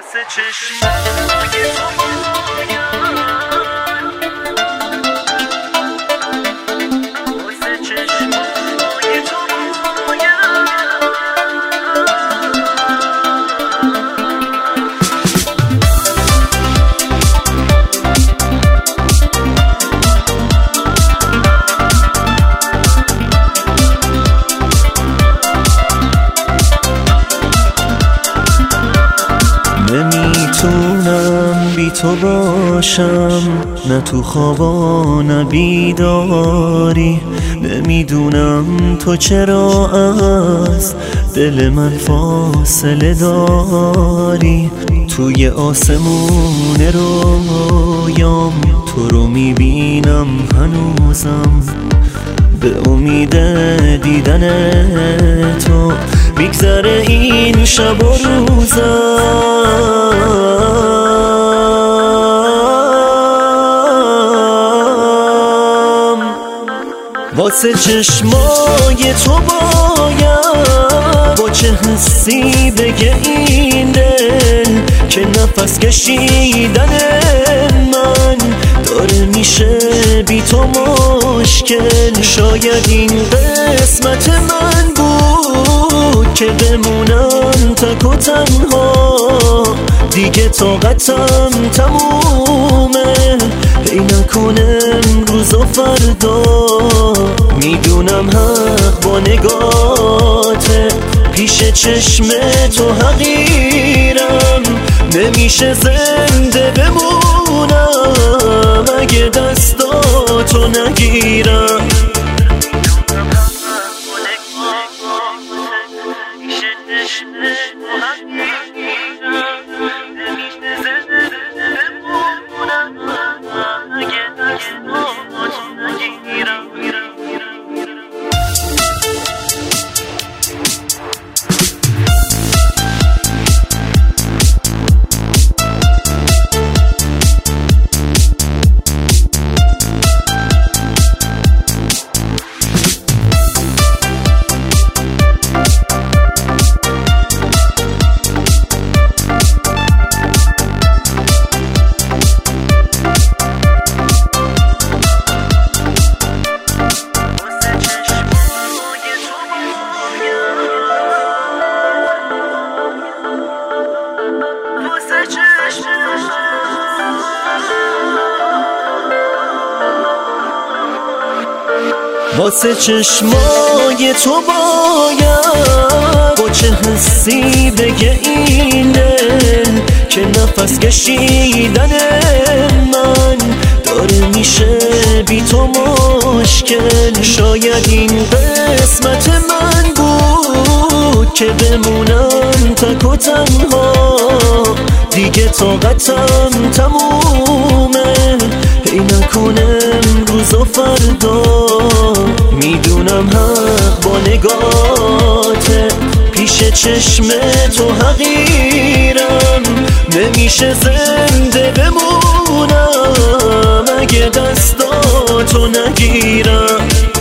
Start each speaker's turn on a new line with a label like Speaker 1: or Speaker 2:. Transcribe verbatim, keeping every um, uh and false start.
Speaker 1: واسه چشمای تو باید، واسه چشمای تو
Speaker 2: نمیتونم بی تو باشم، نه تو خوابا نه بیداری. نمیدونم تو چرا از دل من فاصله داری. توی آسمون رویام تو رو میبینم هنوزم، به امید دیدن تو میگذره این شب و روزم. واسه چشمای تو باید با چه حسی بگه این دل که نفس کشیدن من داره میشه بی تو مشکل. شاید این قسمت من بود که بمونم تک و تنها، دیگه طاقتم تمومه پی نکنم روز و فردا. میدونم حق با نگاته، پیش چشم تو حقیرم. نمیشه زنده بمونم اگه دستاتو نگیرم. واسه چشمای تو باید با چه حسی بگه این دل که نفس کشیدن من داره میشه بی تو مشکل. شاید این قسمت من بود که بمونم تک و تنها، دیگه طاقتم تمومه پی نکنم روز و فردا. میدونم حق با نگاته، پیش چشم تو حقیرم. نمیشه زنده بمونم اگه دستاتو نگیرم.